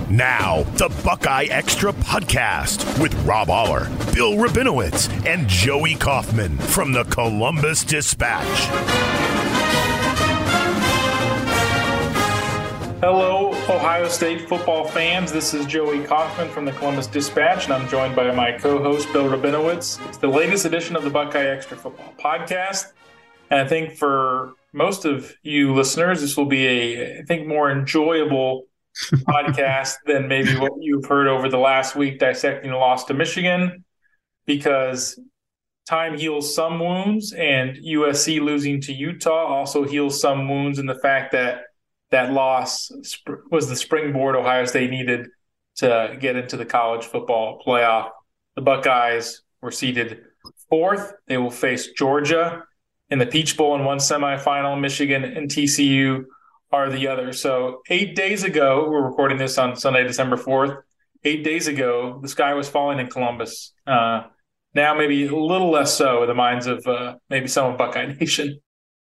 Now, the Buckeye Extra Podcast with Rob Aller, Bill Rabinowitz, and Joey Kaufman from the Columbus Dispatch. Hello, Ohio State football fans. This is Joey Kaufman from the Columbus Dispatch, and I'm joined by my co-host, Bill Rabinowitz. It's the latest edition of the Buckeye Extra Football Podcast, and I think for most of you listeners, this will be a more enjoyable podcast than maybe what you've heard over the last week dissecting the loss to Michigan, because time heals some wounds, and USC losing to Utah also heals some wounds in the fact that that loss was the springboard Ohio State needed to get into the college football playoff. The Buckeyes were seeded fourth. They will face Georgia in the Peach Bowl in one semifinal. Michigan and TCU are the other. So 8 days ago, we're recording this on Sunday, December 4th. 8 days ago, the sky was falling in Columbus. Now maybe a little less so in the minds of maybe some of Buckeye Nation.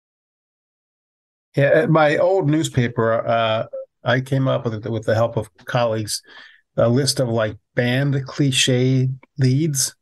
Yeah, at my old newspaper, I came up with the help of colleagues, a list of like banned cliche leads.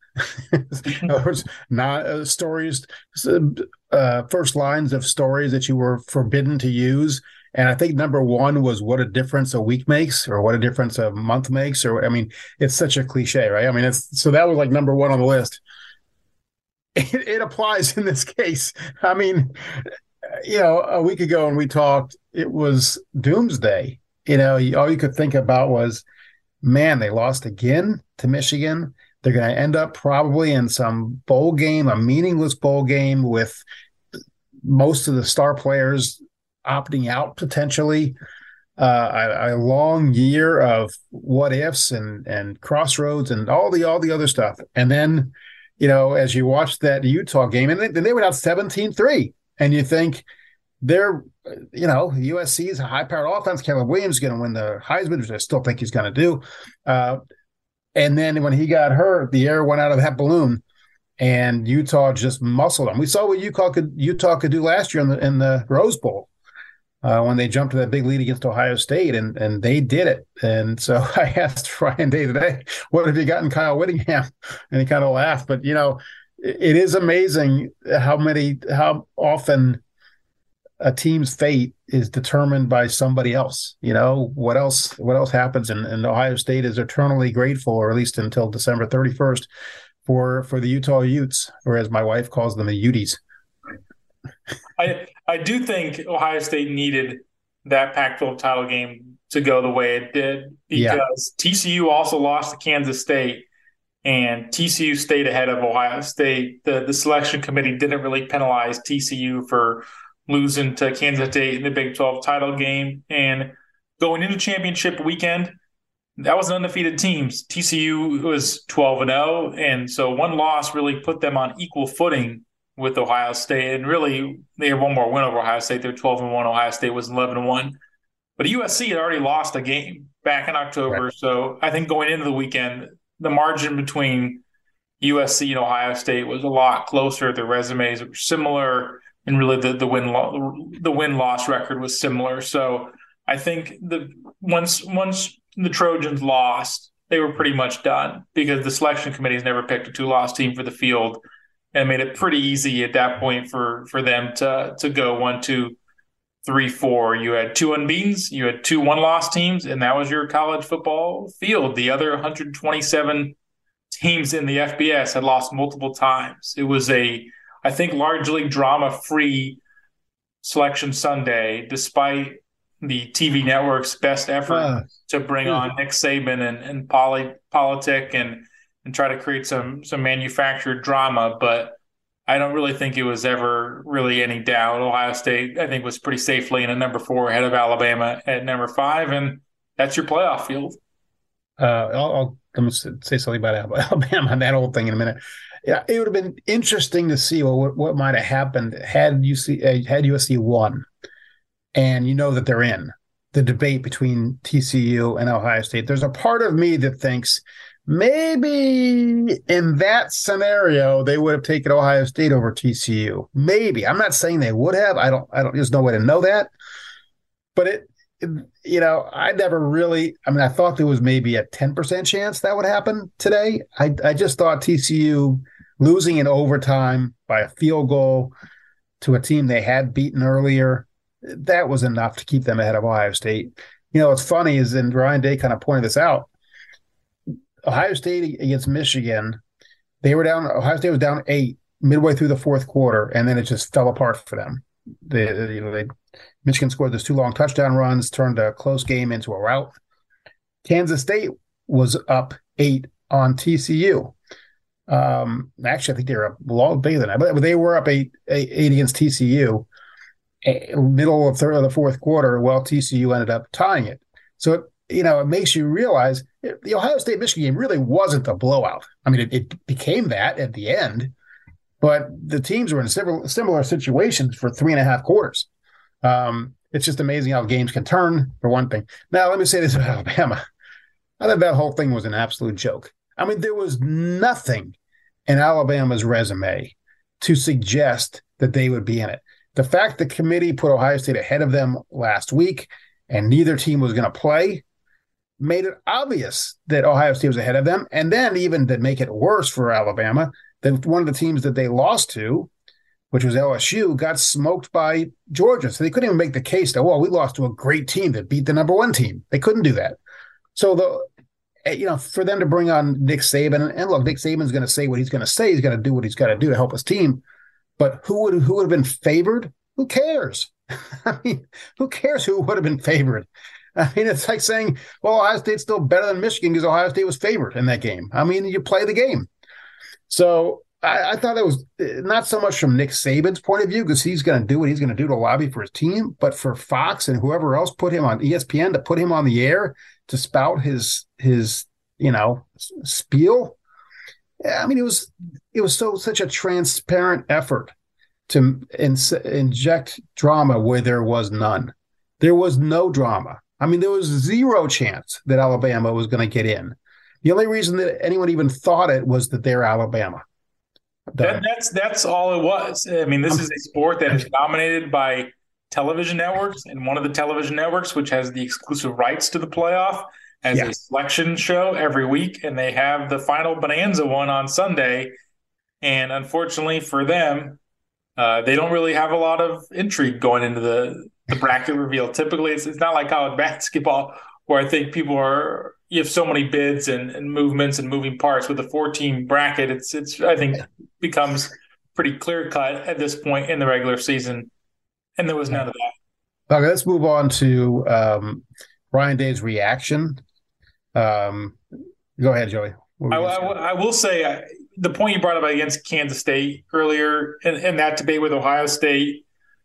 Not stories, first lines of stories that you were forbidden to use. And I think number one was what a difference a week makes, or what a difference a month makes. Or, I mean, it's such a cliche, right? I mean, so that was like number one on the list. It applies in this case. I mean, a week ago when we talked, it was doomsday. All you could think about was, man, they lost again to Michigan. They're going to end up probably in some bowl game, a meaningless bowl game with most of the star players opting out potentially. A long year of what ifs and crossroads and all the other stuff. And then, as you watch that Utah game, and they went out 17-3, and you think USC is a high-powered offense. Caleb Williams is going to win the Heisman, which I still think he's going to do. And then when he got hurt, the air went out of that balloon, and Utah just muscled them. We saw what Utah could do last year in the Rose Bowl when they jumped to that big lead against Ohio State, and they did it. And so I asked Ryan Day today, what have you gotten Kyle Whittingham? And he kind of laughed. But, it is amazing how often a team's fate is determined by somebody else. What else happens, and Ohio State is eternally grateful, or at least until December 31st, for the Utah Utes, or as my wife calls them, the Utes. I do think Ohio State needed that Pac-12 title game to go the way it did, because TCU also lost to Kansas State, and TCU stayed ahead of Ohio State. The selection committee didn't really penalize TCU for losing to Kansas State in the Big 12 title game. And going into championship weekend, that was an undefeated team. TCU was 12-0, and so one loss really put them on equal footing with Ohio State. And really, they had one more win over Ohio State. They're 12-1. Ohio State was 11-1. But USC had already lost a game back in October. Right. So I think going into the weekend, the margin between USC and Ohio State was a lot closer. The resumes were similar, and really the win-loss record was similar. So I think once the Trojans lost, they were pretty much done, because the selection committee has never picked a two-loss team for the field, and made it pretty easy at that point for them to go 1, 2, 3, 4. You had two unbeatens, you had two one-loss teams, and that was your college football field. The other 127 teams in the FBS had lost multiple times. It was I think, largely drama-free Selection Sunday, despite the TV network's best effort to bring on Nick Saban and politic and try to create some manufactured drama. But I don't really think it was ever really any doubt. Ohio State, I think, was pretty safely in at number 4 ahead of Alabama at number 5, and that's your playoff field. I'm going to say something about Alabama and that whole thing in a minute. Yeah, it would have been interesting to see what might have happened had USC won, and that they're in the debate between TCU and Ohio State. There's a part of me that thinks maybe in that scenario they would have taken Ohio State over TCU. Maybe. I'm not saying they would have. I don't. There's no way to know that. But I never really, I thought there was maybe a 10% chance that would happen today. I just thought TCU losing in overtime by a field goal to a team they had beaten earlier, that was enough to keep them ahead of Ohio State. What's funny is, and Ryan Day kind of pointed this out, Ohio State against Michigan, Ohio State was down 8 midway through the fourth quarter, and then it just fell apart for them. Michigan scored those 2 long touchdown runs, turned a close game into a rout. Kansas State was up 8 on TCU. Actually, I think they were up a lot bigger than that, but they were up 8 against TCU. Middle of the fourth quarter, TCU ended up tying it. So, it makes you realize the Ohio State-Michigan game really wasn't a blowout. It became that at the end, but the teams were in similar situations for 3.5 quarters. It's just amazing how games can turn, for one thing. Now, let me say this about Alabama. I thought that whole thing was an absolute joke. There was nothing in Alabama's resume to suggest that they would be in it. The fact the committee put Ohio State ahead of them last week and neither team was going to play made it obvious that Ohio State was ahead of them. And then even to make it worse for Alabama, that one of the teams that they lost to, which was LSU, got smoked by Georgia. So they couldn't even make the case that, we lost to a great team that beat the number 1 team. They couldn't do that. So for them to bring on Nick Saban, and look, Nick Saban's going to say what he's going to say. He's going to do what he's got to do to help his team. But who would have been favored? Who cares? Who cares who would have been favored? It's like saying, Ohio State's still better than Michigan because Ohio State was favored in that game. You play the game. So I thought that was not so much from Nick Saban's point of view, because he's going to do what he's going to do to lobby for his team, but for Fox and whoever else put him on ESPN to put him on the air to spout his spiel. It was such a transparent effort to inject drama where there was none. There was no drama. There was zero chance that Alabama was going to get in. The only reason that anyone even thought it was that they're Alabama. That's all it was. This is a sport that is dominated by television networks, and one of the television networks, which has the exclusive rights to the playoff, has a selection show every week, and they have the final Bonanza one on Sunday. And unfortunately for them, they don't really have a lot of intrigue going into the bracket reveal. Typically, it's not like college basketball, where I think you have so many bids and movements and moving parts. With the 4-team bracket, it's I think becomes pretty clear cut at this point in the regular season, and there was none of that. Okay, let's move on to Ryan Day's reaction. Go ahead, Joey. I will say the point you brought up against Kansas State earlier and that debate with Ohio State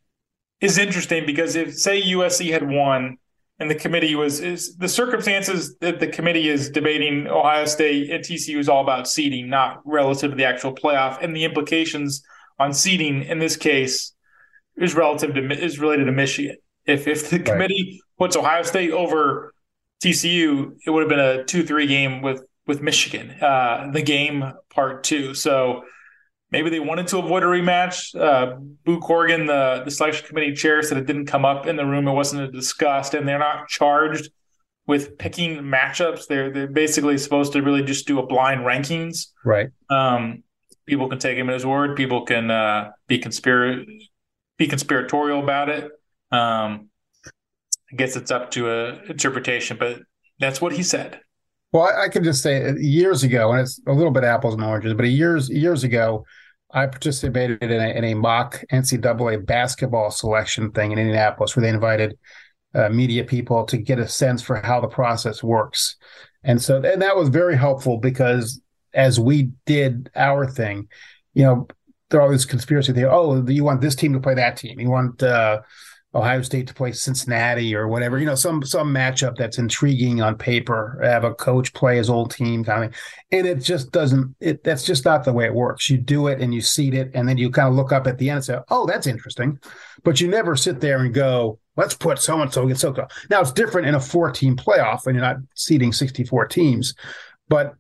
is interesting, because if, say, USC had won and the committee is the circumstances that the committee is debating Ohio State and TCU is all about seeding, not relative to the actual playoff, and the implications on seeding in this case is related to Michigan. If the committee puts Ohio State over TCU, it would have been a 2-3 game with Michigan, the game part 2. So maybe they wanted to avoid a rematch. Boo Corrigan, the selection committee chair, said it didn't come up in the room. It wasn't discussed, and they're not charged with picking matchups. They're basically supposed to really just do a blind rankings. Right. People can take him at his word. People can be conspiratorial about it. I guess it's up to a interpretation, but that's what he said. Well, I can just say years ago, and it's a little bit apples and oranges, but years ago, I participated in a mock NCAA basketball selection thing in Indianapolis, where they invited media people to get a sense for how the process works. And that was very helpful, because as we did our thing, there are all these conspiracy theories. Oh, you want this team to play that team. You want Ohio State to play Cincinnati or whatever, some matchup that's intriguing on paper, have a coach play his old team kind of thing. And it just that's just not the way it works. You do it and you seed it, and then you kind of look up at the end and say, oh, that's interesting. But you never sit there and go, let's put so-and-so against so-and-so. Now, it's different in a 4-team playoff when you're not seeding 64 teams. But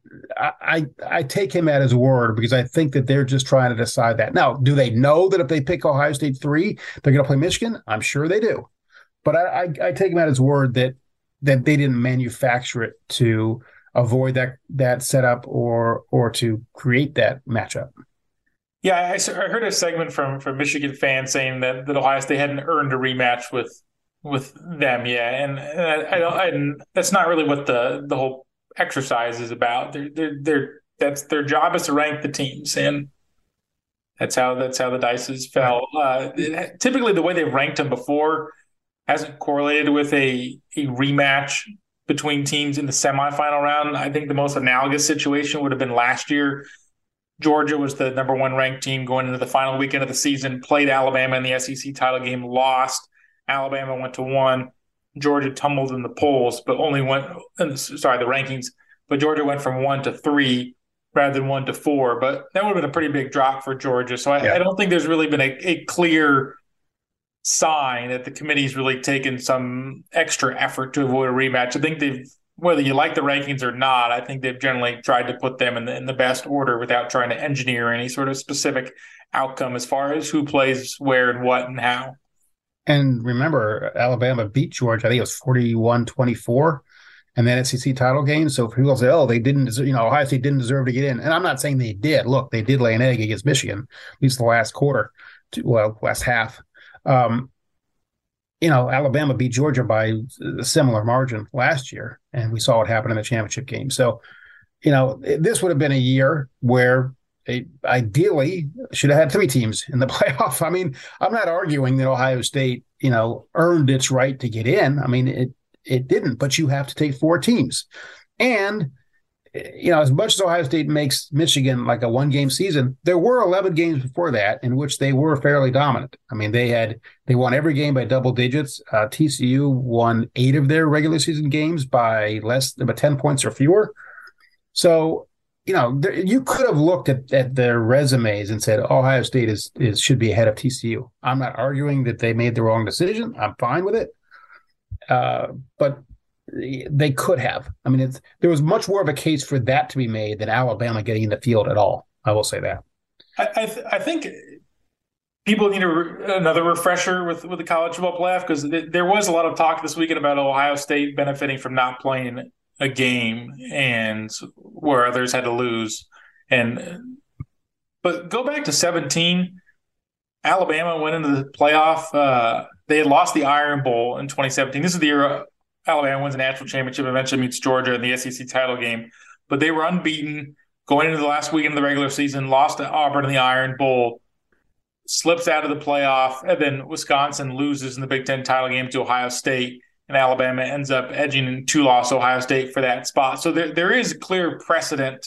I take him at his word, because I think that they're just trying to decide that. Now, do they know that if they pick Ohio State 3, they're going to play Michigan? I'm sure they do. But I take him at his word that they didn't manufacture it to avoid that setup or to create that matchup. Yeah, I heard a segment from Michigan fans saying that Ohio State hadn't earned a rematch with them yet, and I don't. And that's not really what the whole exercise is about. That's their job is to rank the teams, and that's how the dice fell. Typically, the way they've ranked them before hasn't correlated with a rematch between teams in the semifinal round. I think the most analogous situation would have been last year. Georgia was the number one ranked team going into the final weekend of the season, played Alabama in the SEC title game, lost. Alabama went to 1. Georgia tumbled in the polls, but only went, the rankings, but Georgia went from 1 to 3 rather than 1 to 4. But that would have been a pretty big drop for Georgia. So I don't think there's really been a clear sign that the committee's really taken some extra effort to avoid a rematch. I think they've, whether you like the rankings or not, I think they've generally tried to put them in the best order without trying to engineer any sort of specific outcome as far as who plays where and what and how. And remember, Alabama beat Georgia. I think it was 41-24 in that SEC title game. So if people say, oh, they didn't deserve, Ohio State didn't deserve to get in. And I'm not saying they did. Look, they did lay an egg against Michigan, at least the last quarter, last half. Alabama beat Georgia by a similar margin last year, and we saw what happened in the championship game. So, this would have been a year where ideally should have had 3 teams in the playoff. I mean, I'm not arguing that Ohio State, earned its right to get in. I mean, it didn't, but you have to take 4 teams. And as much as Ohio State makes Michigan like a one-game season, there were 11 games before that in which they were fairly dominant. I mean, they won every game by double digits. TCU won 8 of their regular season games by less than 10 points or fewer. So, you could have looked at their resumes and said Ohio State should be ahead of TCU. I'm not arguing that they made the wrong decision. I'm fine with it. But they could have. I mean, there was much more of a case for that to be made than Alabama getting in the field at all. I will say that. I think people need another refresher with the college football playoff, because there was a lot of talk this weekend about Ohio State benefiting from not playing a game and where others had to lose. But go back to 2017. Alabama went into the playoff. They had lost the Iron Bowl in 2017. This is the year Alabama wins a national championship, eventually meets Georgia in the SEC title game. But they were unbeaten going into the last weekend of the regular season, lost to Auburn in the Iron Bowl, slips out of the playoff, and then Wisconsin loses in the Big Ten title game to Ohio State, and Alabama ends up edging in 2-loss Ohio State for that spot. So there is a clear precedent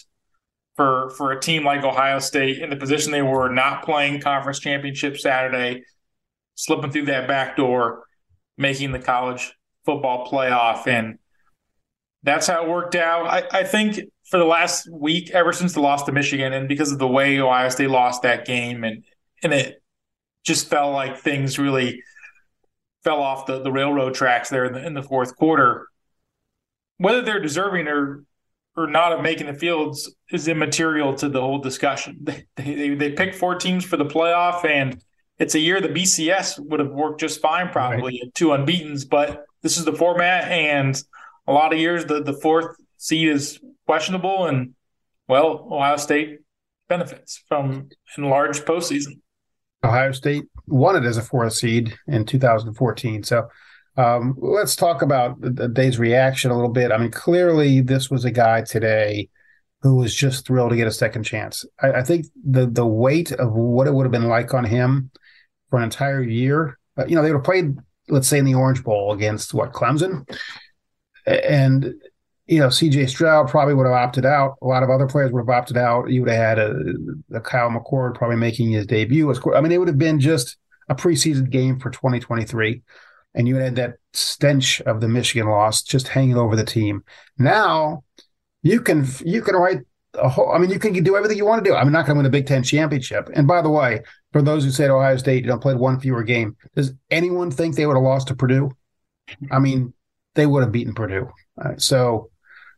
for a team like Ohio State in the position they were, not playing conference championship Saturday, slipping through that back door, making the college football playoff. And that's how it worked out. I think for the last week, ever since the loss to Michigan, and because of the way Ohio State lost that game, and it just felt like things really fell off the railroad tracks there in the fourth quarter. Whether they're deserving or not of making the fields is immaterial to the whole discussion. They picked 4 teams for the playoff, and it's a year the BCS would have worked just fine, probably, at 2 unbeatens, but this is the format, and a lot of years the 4th seed is questionable, and, well, Ohio State benefits from enlarged postseason. Ohio State won it as a 4th seed in 2014. So let's talk about the day's reaction a little bit. I mean, clearly this was a guy today who was just thrilled to get a second chance. I think the weight of what it would have been like on him for an entire year, they would have played, let's say, in the Orange Bowl against Clemson. And, C.J. Stroud probably would have opted out. A lot of other players would have opted out. You would have had a Kyle McCord probably making his debut. I mean, it would have been just a preseason game for 2023. And you had that stench of the Michigan loss just hanging over the team. Now you can write a whole, I mean, you can do everything you want to do. I'm not going to win a Big Ten championship. And by the way, for those who said Ohio State, played 1 fewer game, does anyone think they would have lost to Purdue? I mean, they would have beaten Purdue. So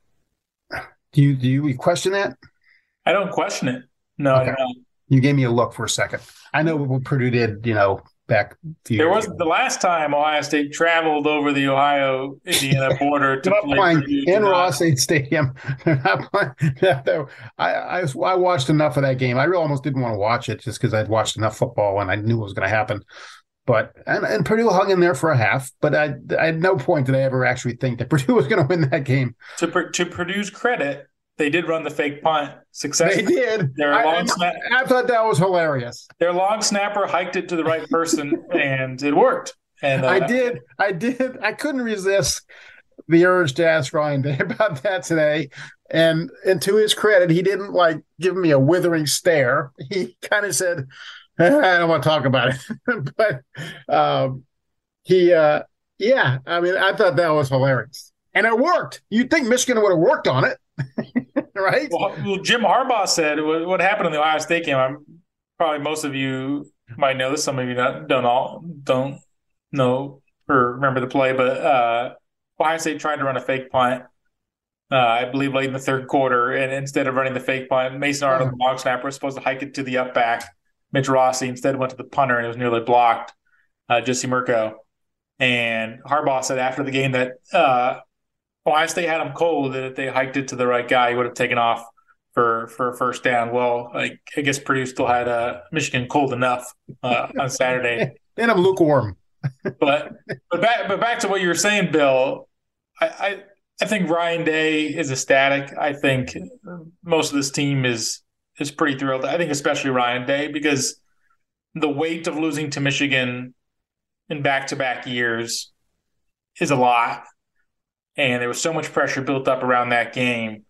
do you question that? I don't question it. No, okay. I don't. You gave me a look for a second. I know what Purdue did, back a few There years was ago. the last time Ohio State traveled over the Ohio-Indiana border to They're not play playing Purdue. in Ross-Ade Stadium. They're not playing. I watched enough of that game. I really almost didn't want to watch it just because I'd watched enough football and I knew what was going to happen. But and Purdue hung in there for a half. But I at no point did I ever actually think that Purdue was going to win that game. To Purdue's credit, they did run the fake punt successfully. They did. I thought that was hilarious. Their long snapper hiked it to the right person, and it worked. And I did. I couldn't resist the urge to ask Ryan Day about that today. And to his credit, he didn't like give me a withering stare. He kind of said, I don't want to talk about it. But yeah, I mean, I thought that was hilarious. And it worked. You'd think Michigan would have worked on it. Right? Well, Jim Harbaugh said what happened in the Ohio State game. Probably most of you might know this. Some of you don't know or remember the play, but Ohio State tried to run a fake punt, I believe late in the third quarter, and instead of running the fake punt, Mason Arnold, the long snapper, was supposed to hike it to the up back. Mitch Rossi instead went to the punter, and it was nearly blocked, Jesse Mirko. And Harbaugh said after the game that Ohio State had him cold, that if they hiked it to the right guy, he would have taken off for a first down. Well, I guess Purdue still had Michigan cold enough on Saturday. And I'm lukewarm. but back to what you were saying, Bill. I think Ryan Day is ecstatic. I think most of this team is pretty thrilled. I think especially Ryan Day, because the weight of losing to Michigan in back-to-back years is a lot. And there was so much pressure built up around that game.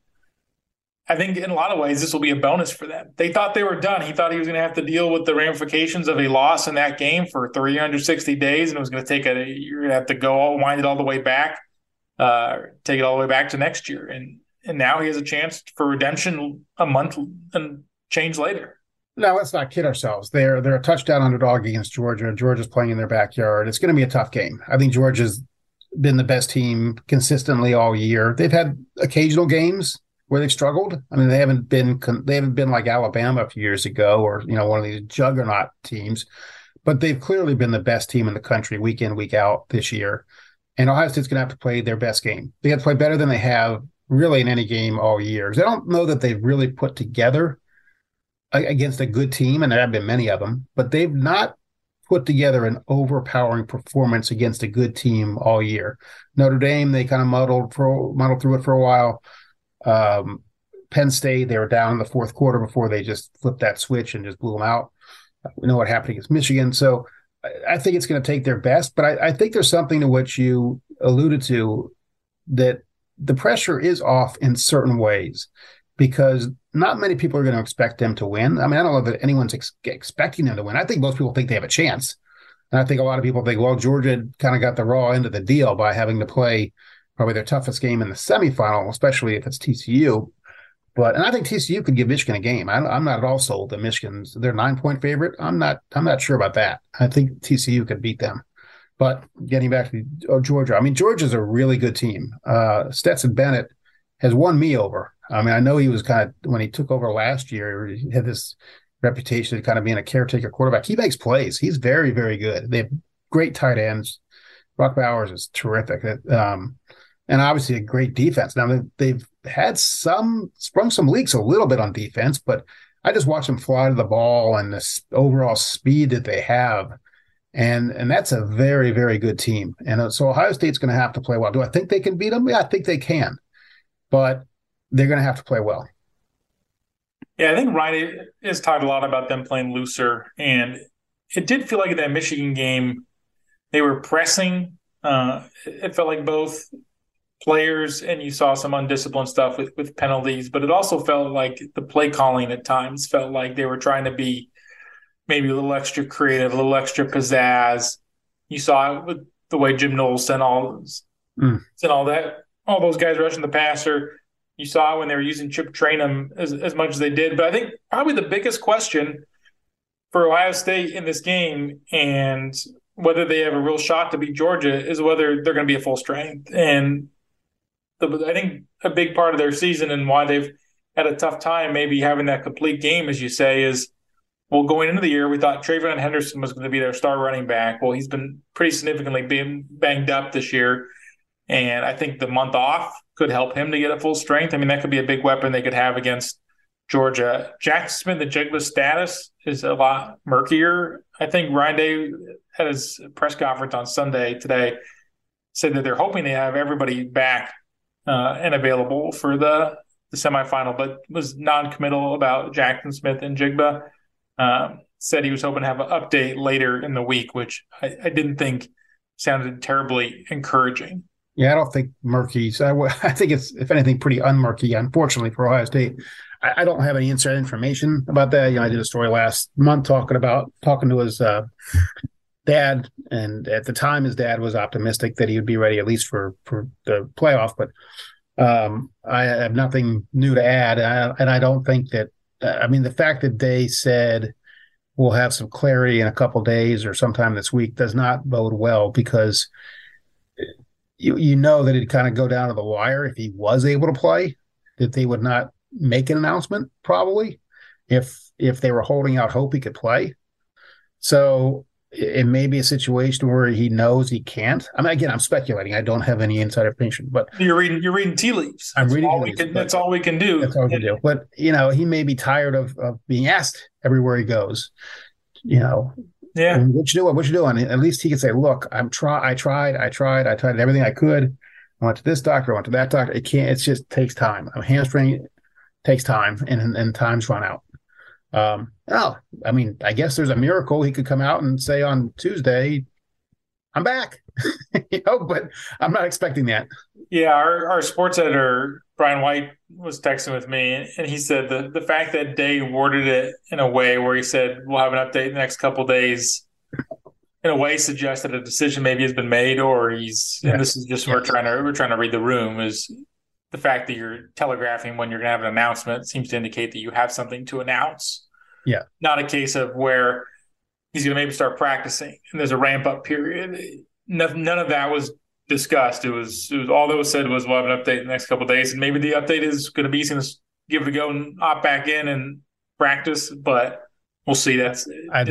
I think in a lot of ways, this will be a bonus for them. They thought they were done. He thought he was going to have to deal with the ramifications of a loss in that game for 360 days, and it was going to you're going to have to wind it all the way back, take it all the way back to next year. And now he has a chance for redemption a month and change later. Now, let's not kid ourselves. They're a touchdown underdog against Georgia. Georgia's playing in their backyard. It's going to be a tough game. I think Georgia's been the best team consistently all year. They've had occasional games where they've struggled. I mean, they haven't been like Alabama a few years ago, or one of these juggernaut teams, but they've clearly been the best team in the country week in, week out this year. And Ohio State's going to have to play their best game. They have to play better than they have really in any game all year. I don't know that they've really put together against a good team, and there have been many of them, but they've not put together an overpowering performance against a good team all year. Notre Dame, they kind of muddled through it for a while. Penn State, they were down in the fourth quarter before they just flipped that switch and just blew them out. We know what happened against Michigan. So I think it's going to take their best, but I think there's something to which you alluded to, that the pressure is off in certain ways, because not many people are going to expect them to win. I mean, I don't know that anyone's expecting them to win. I think most people think they have a chance. And I think a lot of people think, well, Georgia kind of got the raw end of the deal by having to play probably their toughest game in the semifinal, especially if it's TCU. And I think TCU could give Michigan a game. I'm not at all sold that Michigan's their 9-point favorite. I'm not sure about that. I think TCU could beat them. But getting back to Georgia, I mean, Georgia's a really good team. Stetson Bennett has won me over. I mean, I know he was when he took over last year, he had this reputation of kind of being a caretaker quarterback. He makes plays. He's very, very good. They have great tight ends. Brock Bowers is terrific. And obviously a great defense. Now, they've had sprung some leaks a little bit on defense, but I just watch them fly to the ball and the overall speed that they have. And that's a very, very good team. And so Ohio State's going to have to play well. Do I think they can beat them? Yeah, I think they can. But they're going to have to play well. Yeah, I think Ryan is talked a lot about them playing looser. And it did feel like in that Michigan game, they were pressing. It felt like both players, and you saw some undisciplined stuff with penalties, but it also felt like the play calling at times felt like they were trying to be maybe a little extra creative, a little extra pizzazz. You saw it with the way Jim Knowles sent all those guys rushing the passer. You saw it when they were using Chip Trayanum as much as they did. But I think probably the biggest question for Ohio State in this game, and whether they have a real shot to beat Georgia, is whether they're going to be at full strength. And I think a big part of their season and why they've had a tough time maybe having that complete game, as you say, is Well, going into the year, we thought TreVeyon Henderson was going to be their star running back. Well, he's been pretty significantly being banged up this year. And I think the month off could help him to get at full strength. I mean, that could be a big weapon they could have against Georgia. Jaxon Smith-Njigba's status is a lot murkier. I think Ryan Day at his press conference on Sunday today said that they're hoping they have everybody back and available for the semifinal, but was non-committal about Jaxon Smith-Njigba. Said he was hoping to have an update later in the week, which I didn't think sounded terribly encouraging. Yeah, I don't think murky. So I think it's, if anything, pretty unmurky, unfortunately, for Ohio State. I don't have any inside information about that. I did a story last month talking to his dad, and at the time his dad was optimistic that he would be ready at least for the playoff. But I have nothing new to add, and I don't think that. The fact that they said we'll have some clarity in a couple days or sometime this week does not bode well, because you know that it'd kind of go down to the wire if he was able to play, that they would not make an announcement probably if they were holding out hope he could play. So it may be a situation where he knows he can't. Again, I'm speculating. I don't have any inside information, but you're reading tea leaves. I'm reading tea leaves. That's all we can do. That's all we can do. But he may be tired of being asked everywhere he goes. Yeah. What you doing? What you doing? At least he could say, "Look, I tried everything I could. I went to this doctor, I went to that doctor. It just takes time. A hamstring takes time, and time's run out." I guess there's a miracle he could come out and say on Tuesday, "I'm back," but I'm not expecting that. Yeah, our sports editor Brian White was texting with me, and he said the fact that Day worded it in a way where he said we'll have an update in the next couple of days, in a way suggests that a decision maybe has been made, or he's. And this is just we're trying to read the room. Is the fact that you're telegraphing when you're going to have an announcement seems to indicate that you have something to announce. Yeah, not a case of where he's going to maybe start practicing and there's a ramp up period. None of that was discussed. It was all that was said was we'll have an update in the next couple of days, and maybe the update is going to be he's going to give it a go and opt back in and practice, but we'll see. It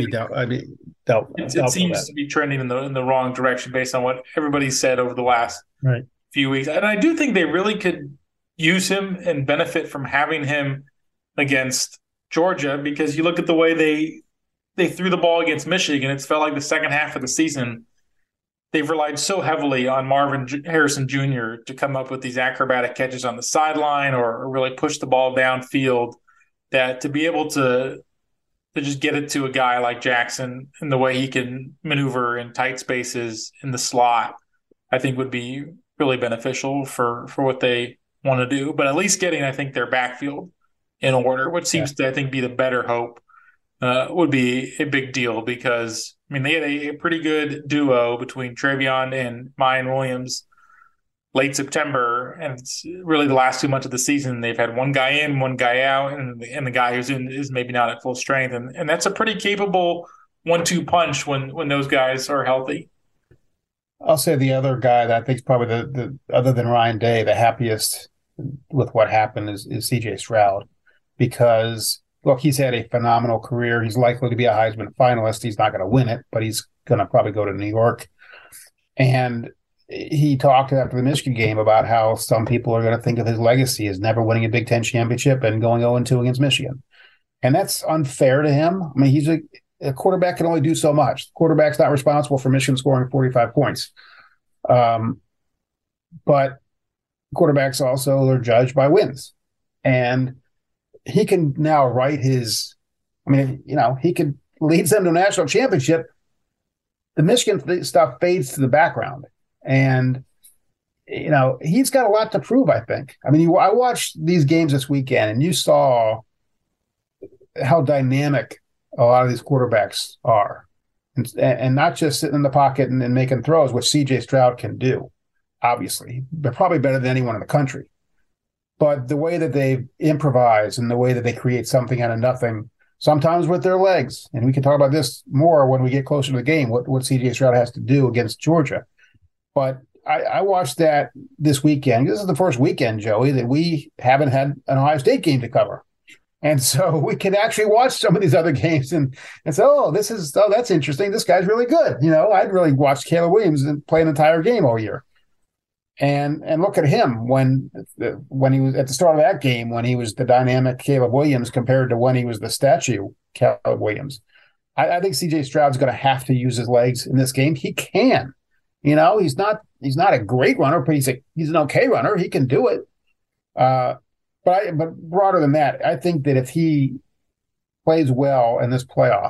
seems to be trending in the wrong direction based on what everybody said over the last few weeks. And I do think they really could use him and benefit from having him against Georgia, because you look at the way they threw the ball against Michigan. It's felt like the second half of the season they've relied so heavily on Marvin Harrison Jr. to come up with these acrobatic catches on the sideline or really push the ball downfield, that to be able to just get it to a guy like Jaxon and the way he can maneuver in tight spaces in the slot, I think would be really beneficial for what they want to do. But at least getting, I think, their backfield in order, which seems to, I think, be the better hope, would be a big deal, because, they had a pretty good duo between TreVeyon and Mayan Williams late September, and it's really the last 2 months of the season. They've had one guy in, one guy out, and the guy who's in is maybe not at full strength. And that's a pretty capable 1-2 punch when those guys are healthy. I'll say the other guy that I think is probably the other than Ryan Day, the happiest with what happened is CJ Stroud, because look, he's had a phenomenal career. He's likely to be a Heisman finalist. He's not going to win it, but he's going to probably go to New York. And he talked after the Michigan game about how some people are going to think of his legacy as never winning a Big Ten championship and going 0-2 against Michigan. And that's unfair to him. He's a quarterback can only do so much. The quarterback's not responsible for Michigan scoring 45 points. But quarterbacks also are judged by wins. And he can now write his – he could lead them to a national championship. The Michigan stuff fades to the background. And, he's got a lot to prove, I think. I watched these games this weekend, and you saw how dynamic a lot of these quarterbacks are. And not just sitting in the pocket and making throws, which C.J. Stroud can do, obviously. They're probably better than anyone in the country. But the way that they improvise and the way that they create something out of nothing, sometimes with their legs, and we can talk about this more when we get closer to the game, what C.J. Stroud has to do against Georgia. But I watched that this weekend. This is the first weekend, Joey, that we haven't had an Ohio State game to cover. And so we can actually watch some of these other games and say, that's interesting. This guy's really good. I'd really watched Caleb Williams and play an entire game all year. And look at him when he was at the start of that game, when he was the dynamic Caleb Williams compared to when he was the statue Caleb Williams. I think C.J. Stroud's going to have to use his legs in this game. He can. He's not a great runner, but he's an okay runner. He can do it. But broader than that, I think that if he plays well in this playoff,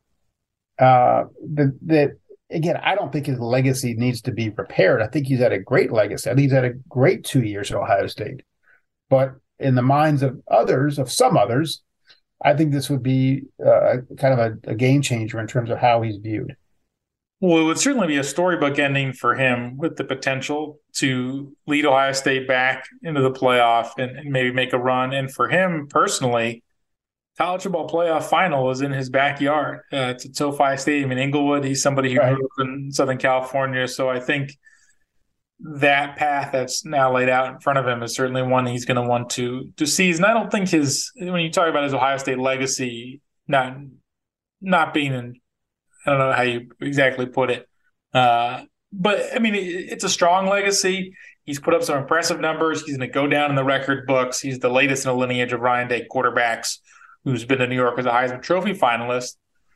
that again, I don't think his legacy needs to be repaired. I think he's had a great legacy. I think he's had a great 2 years at Ohio State. But in the minds of some others, I think this would be kind of a game changer in terms of how he's viewed. Well, it would certainly be a storybook ending for him, with the potential to lead Ohio State back into the playoff and maybe make a run. And for him personally, college football playoff final is in his backyard. It's at SoFi Stadium in Inglewood. He's somebody who grew up in Southern California. So I think that path that's now laid out in front of him is certainly one he's going to want to seize. And I don't think when you talk about his Ohio State legacy not being in, I don't know how you exactly put it. But I mean, it's a strong legacy. He's put up some impressive numbers. He's going to go down in the record books. He's the latest in a lineage of Ryan Day quarterbacks who's been to New York as a Heisman Trophy finalist.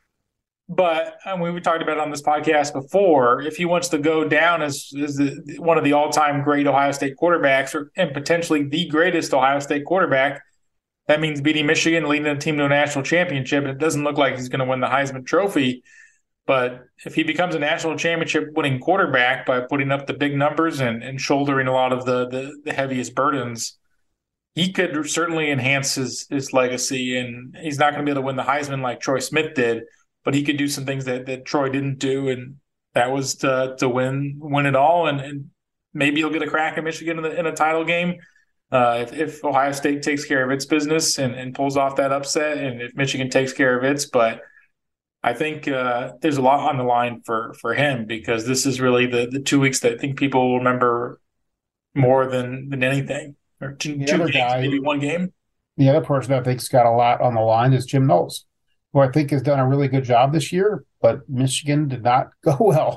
But we talked about it on this podcast before, if he wants to go down as one of the all-time great Ohio State quarterbacks, and potentially the greatest Ohio State quarterback, that means beating Michigan, leading the team to a national championship. It doesn't look like he's going to win the Heisman Trophy. But if he becomes a national championship winning quarterback by putting up the big numbers and shouldering a lot of the heaviest burdens, he could certainly enhance his legacy. And he's not going to be able to win the Heisman like Troy Smith did, but he could do some things that Troy didn't do, and that was to win it all. And maybe he'll get a crack at Michigan in a title game if Ohio State takes care of its business and pulls off that upset, and if Michigan takes care of its. But I think there's a lot on the line for him, because this is really the 2 weeks that I think people will remember more than anything. Or two games, maybe one game. The other person I think's got a lot on the line is Jim Knowles, who I think has done a really good job this year, but Michigan did not go well.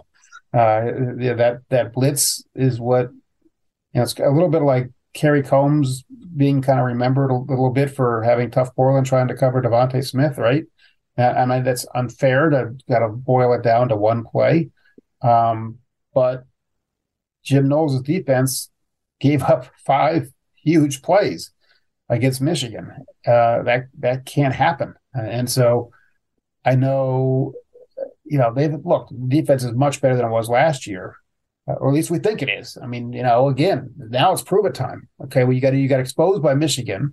That blitz is what, it's a little bit like Kerry Combs being kind of remembered a little bit for having tough Borland trying to cover Devontae Smith, right? I mean, that's unfair to got to boil it down to one play. But Jim Knowles' defense gave up 5 huge plays against Michigan. That can't happen. And so I know, defense is much better than it was last year, or at least we think it is. I mean, again, now it's prove it time. Okay, well, you got exposed by Michigan,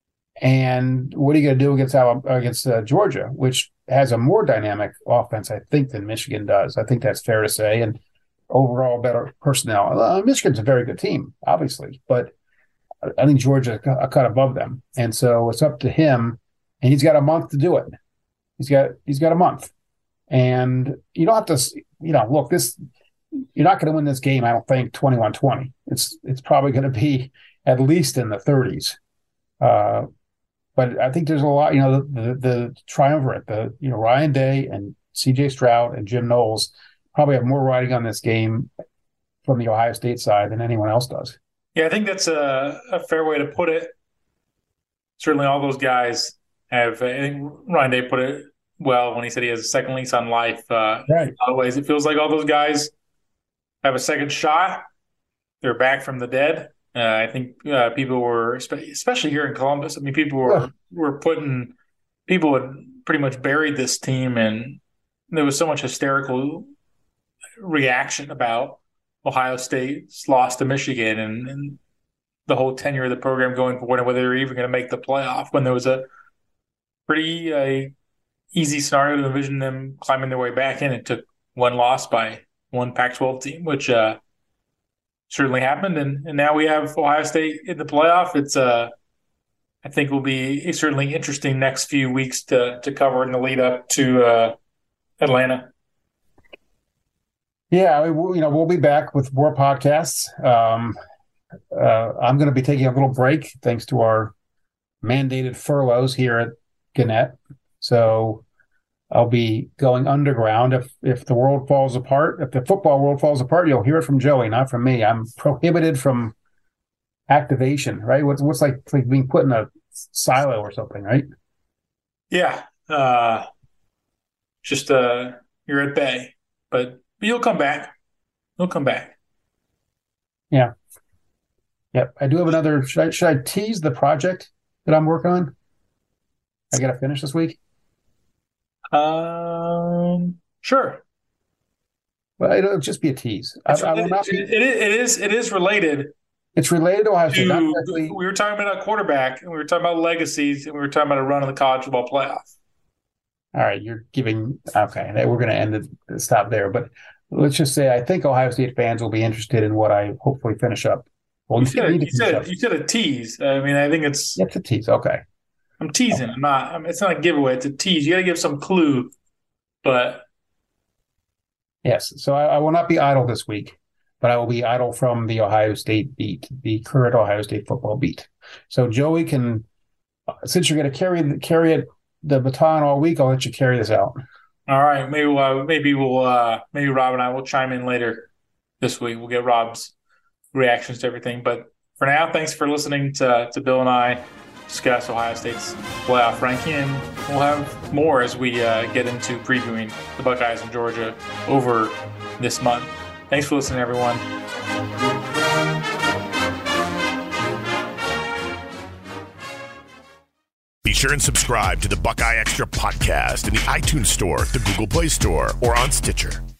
and what are you going to do against Georgia, which has a more dynamic offense, I think, than Michigan does. I think that's fair to say, and overall better personnel. Michigan's a very good team, obviously, but I think Georgia a cut above them, and so it's up to him. And he's got a month to do it. He's got a month. And you don't have to, look, you're not going to win this game, I don't think, 21-20. It's probably going to be at least in the 30s. But I think there's a lot, the triumvirate, Ryan Day and C.J. Stroud and Jim Knowles probably have more riding on this game from the Ohio State side than anyone else does. Yeah, I think that's a fair way to put it. Certainly all those guys I think Ryan Day put it well when he said he has a second lease on life. Right. In a lot of ways, it feels like all those guys have a second shot. They're back from the dead. I think people were, especially here in Columbus, people had pretty much buried this team, and there was so much hysterical reaction about Ohio State's loss to Michigan and the whole tenure of the program going forward, and whether they were even going to make the playoff, when there was a pretty easy scenario to envision them climbing their way back in. It took one loss by one Pac-12 team, which certainly happened. And now we have Ohio State in the playoff. It's I think will be a certainly interesting next few weeks to cover in the lead up to Atlanta. Yeah, we'll be back with more podcasts. I'm going to be taking a little break thanks to our mandated furloughs here at Gannett. So I'll be going underground. If the world falls apart, if the football world falls apart, you'll hear it from Joey, not from me. I'm prohibited from activation, right? What's like being put in a silo or something, right? Yeah. Just you're at bay, but you'll come back. You'll come back. Yeah. Yep. I do have another. Should I tease the project that I'm working on? I got to finish this week. Sure. Well, it'll just be a tease. It is related. It's related to Ohio State. We were talking about a quarterback, and we were talking about legacies, and we were talking about a run in the college football playoff. All right, you're giving okay. We're going to end it. Stop there. But let's just say I think Ohio State fans will be interested in what I hopefully finish up. Well, you said a tease. I mean, I think it's a tease. Okay. I'm teasing. I'm not. It's not a giveaway. It's a tease. You got to give some clue. But yes, so I will not be idle this week, but I will be idle from the Ohio State beat, the current Ohio State football beat. So Joey can, since you're going to carry the baton all week, I'll let you carry this out. All right. Maybe Rob and I will chime in later this week. We'll get Rob's reactions to everything. But for now, thanks for listening to Bill and I discuss Ohio State's playoff ranking, and we'll have more as we get into previewing the Buckeyes in Georgia over this month. Thanks for listening, everyone. Be sure and subscribe to the Buckeye Extra podcast in the iTunes Store, the Google Play Store, or on Stitcher.